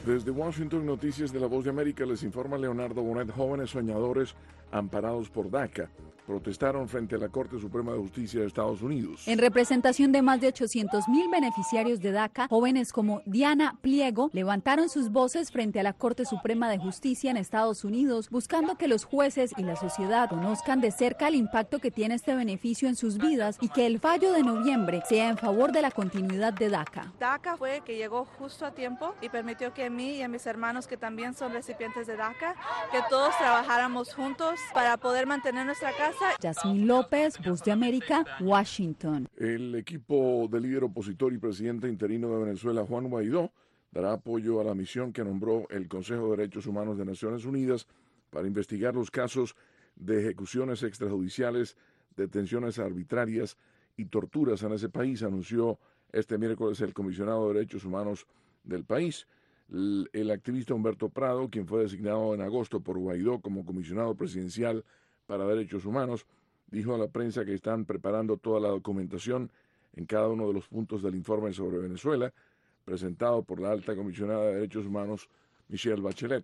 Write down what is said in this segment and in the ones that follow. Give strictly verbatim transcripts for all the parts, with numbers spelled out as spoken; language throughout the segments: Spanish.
Desde Washington, Noticias de la Voz de América, les informa Leonardo Bonet. Jóvenes soñadores amparados por DACA protestaron frente a la Corte Suprema de Justicia de Estados Unidos. En representación de más de ochocientos mil beneficiarios de DACA, jóvenes como Diana Pliego levantaron sus voces frente a la Corte Suprema de Justicia en Estados Unidos, buscando que los jueces y la sociedad conozcan de cerca el impacto que tiene este beneficio en sus vidas y que el fallo de noviembre sea en favor de la continuidad de DACA. DACA fue que llegó justo a tiempo y permitió que a mí y a mis hermanos, que también son recipientes de DACA, que todos trabajáramos juntos para poder mantener nuestra casa. Yasmín López, Voz de América, Washington. El equipo del líder opositor y presidente interino de Venezuela, Juan Guaidó, dará apoyo a la misión que nombró el Consejo de Derechos Humanos de Naciones Unidas para investigar los casos de ejecuciones extrajudiciales, detenciones arbitrarias y torturas en ese país, anunció este miércoles el comisionado de Derechos Humanos del país. El, el activista Humberto Prado, quien fue designado en agosto por Guaidó como comisionado presidencial para Derechos Humanos, dijo a la prensa que están preparando toda la documentación en cada uno de los puntos del informe sobre Venezuela, presentado por la alta comisionada de Derechos Humanos, Michelle Bachelet.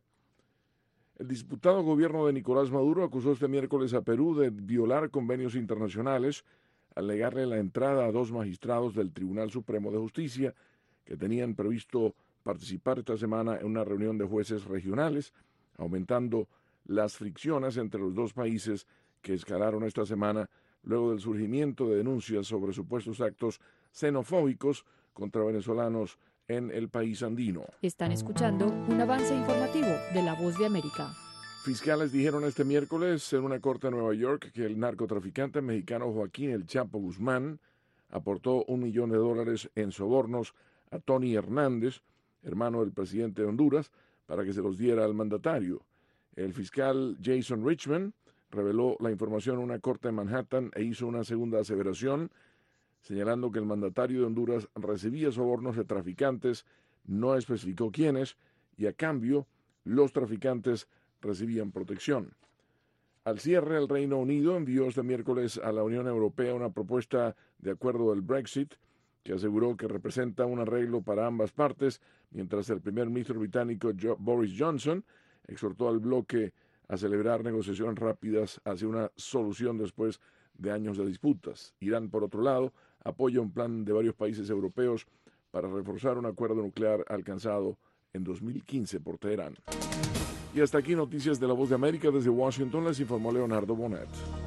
El disputado gobierno de Nicolás Maduro acusó este miércoles a Perú de violar convenios internacionales al negarle la entrada a dos magistrados del Tribunal Supremo de Justicia que tenían previsto participar esta semana en una reunión de jueces regionales, aumentando las fricciones entre los dos países que escalaron esta semana luego del surgimiento de denuncias sobre supuestos actos xenofóbicos contra venezolanos en el país andino. Están escuchando un avance informativo de La Voz de América. Fiscales dijeron este miércoles en una corte de Nueva York que el narcotraficante mexicano Joaquín El Chapo Guzmán aportó un millón de dólares en sobornos a Tony Hernández, hermano del presidente de Honduras, para que se los diera al mandatario. El fiscal Jason Richman reveló la información en una corte de Manhattan e hizo una segunda aseveración, señalando que el mandatario de Honduras recibía sobornos de traficantes, no especificó quiénes, y a cambio los traficantes recibían protección. Al cierre, el Reino Unido envió este miércoles a la Unión Europea una propuesta de acuerdo del Brexit, que aseguró que representa un arreglo para ambas partes, mientras el primer ministro británico Boris Johnson exhortó al bloque a celebrar negociaciones rápidas hacia una solución después de años de disputas. Irán, por otro lado, apoya un plan de varios países europeos para reforzar un acuerdo nuclear alcanzado en dos mil quince por Teherán. Y hasta aquí Noticias de la Voz de América. Desde Washington les informó Leonardo Bonet.